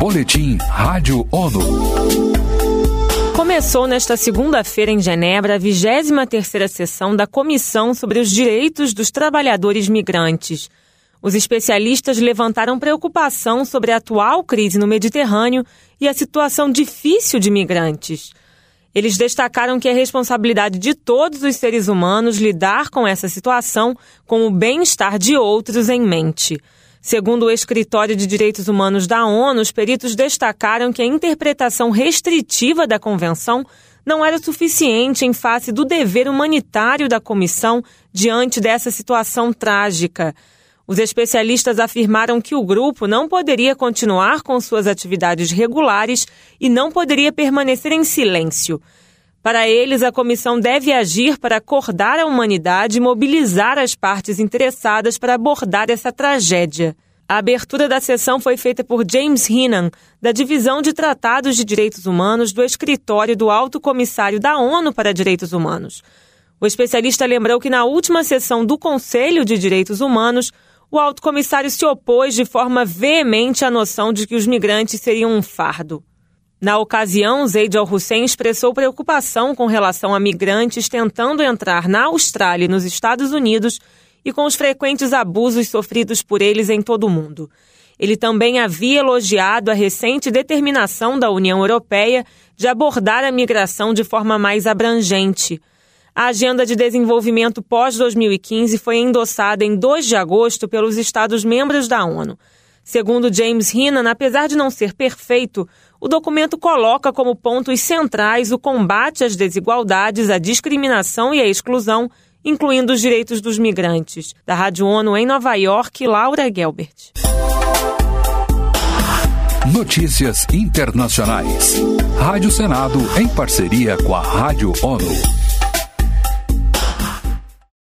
Boletim Rádio ONU. Começou nesta segunda-feira em Genebra a 23ª sessão da Comissão sobre os Direitos dos Trabalhadores Migrantes. Os especialistas levantaram preocupação sobre a atual crise no Mediterrâneo e a situação difícil de migrantes. Eles destacaram que é responsabilidade de todos os seres humanos lidar com essa situação com o bem-estar de outros em mente. Segundo o Escritório de Direitos Humanos da ONU, os peritos destacaram que a interpretação restritiva da Convenção não era suficiente em face do dever humanitário da Comissão diante dessa situação trágica. Os especialistas afirmaram que o grupo não poderia continuar com suas atividades regulares e não poderia permanecer em silêncio. Para eles, a comissão deve agir para acordar a humanidade e mobilizar as partes interessadas para abordar essa tragédia. A abertura da sessão foi feita por James Hinnan, da Divisão de Tratados de Direitos Humanos do Escritório do Alto Comissário da ONU para Direitos Humanos. O especialista lembrou que na última sessão do Conselho de Direitos Humanos, o alto comissário se opôs de forma veemente à noção de que os migrantes seriam um fardo. Na ocasião, Zeid Al-Hussein expressou preocupação com relação a migrantes tentando entrar na Austrália e nos Estados Unidos e com os frequentes abusos sofridos por eles em todo o mundo. Ele também havia elogiado a recente determinação da União Europeia de abordar a migração de forma mais abrangente. A Agenda de Desenvolvimento pós-2015 foi endossada em 2 de agosto pelos Estados-membros da ONU. Segundo James Hinnan, apesar de não ser perfeito, o documento coloca como pontos centrais o combate às desigualdades, à discriminação e à exclusão, incluindo os direitos dos migrantes. Da Rádio ONU em Nova York, Laura Gelbert. Notícias internacionais. Rádio Senado em parceria com a Rádio ONU.